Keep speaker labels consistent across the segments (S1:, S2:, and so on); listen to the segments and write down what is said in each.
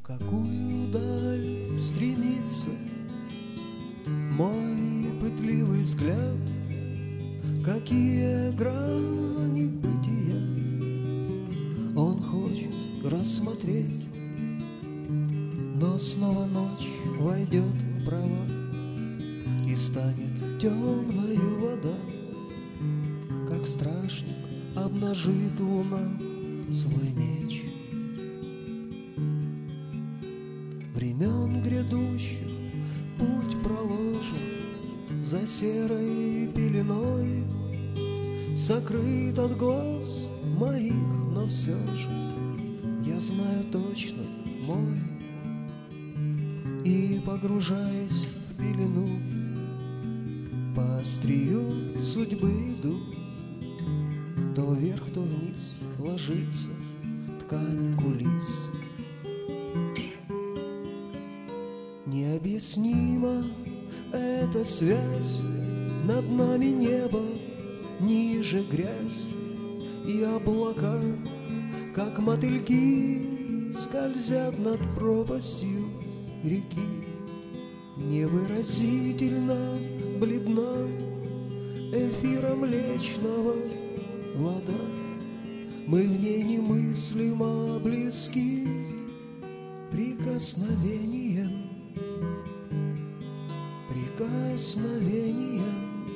S1: какую даль стремится мой пытливый взгляд, какие грани бытия он хочет рассмотреть. Но снова ночь войдет в права, и станет темною вода, как страшник обнажит луна свой меч. Времен грядущих путь проложен за серой пеленой, сокрыт от глаз моих, но все же я знаю точно мой. И, погружаясь в пелену, по острию судьбы иду, то вверх, то вниз ложится ткань кулис. Необъяснима эта связь, над нами небо, ниже грязь, и облака, как мотыльки, скользят над пропастью реки. Невыразительно бледна эфира млечного вода, мы в ней немыслимо близки прикосновением, прикосновением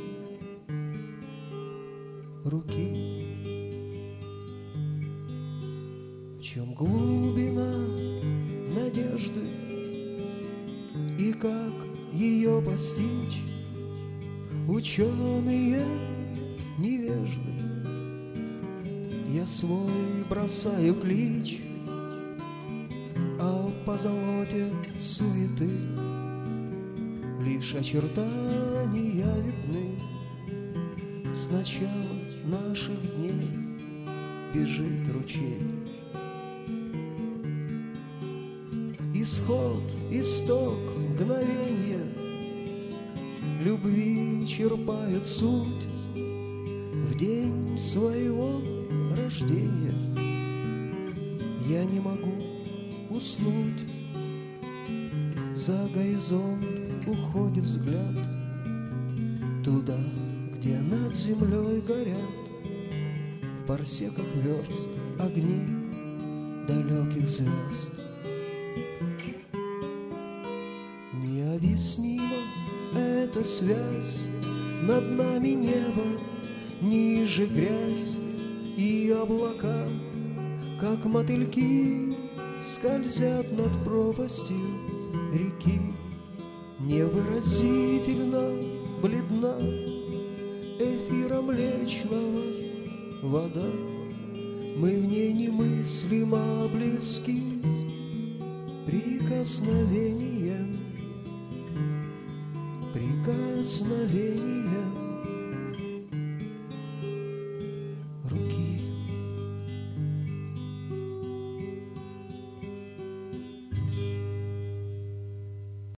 S1: руки. В чем глубина надежды и как ее постичь, ученые невежды. Я свой бросаю клич, а в позолоте суеты лишь очертания видны. С начала наших дней бежит ручей. Исход, исток, мгновенье любви черпают суть в день своего рождения. Я не могу уснуть, за горизонт уходит взгляд туда, где над землей горят в парсеках верст огни далеких звезд. Необъяснима эта связь, над нами небо, ниже грязь, и облака, как мотыльки, скользят над пропастью реки. Невыразительно бледна эфира млечного вода, мы в ней немыслимо близки прикосновением, прикосновением